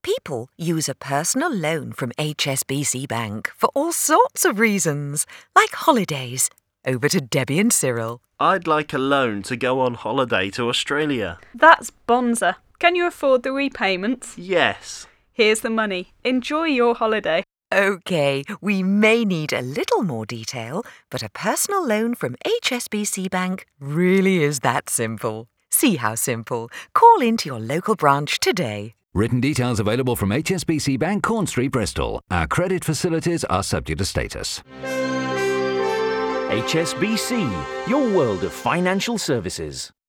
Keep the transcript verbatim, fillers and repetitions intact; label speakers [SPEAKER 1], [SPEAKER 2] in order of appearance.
[SPEAKER 1] People use a personal loan from H S B C Bank for all sorts of reasons, like holidays. Over to Debbie and Cyril.
[SPEAKER 2] I'd like a loan to go on holiday to Australia.
[SPEAKER 3] That's bonza. Can you afford the repayments?
[SPEAKER 2] Yes.
[SPEAKER 3] Here's the money. Enjoy your holiday.
[SPEAKER 1] OK, we may need a little more detail, but a personal loan from H S B C Bank really is that simple. See how simple. Call into your local branch today.
[SPEAKER 4] Written details available from H S B C Bank, Corn Street, Bristol. Our credit facilities are subject to status.
[SPEAKER 5] H S B C, your world of financial services.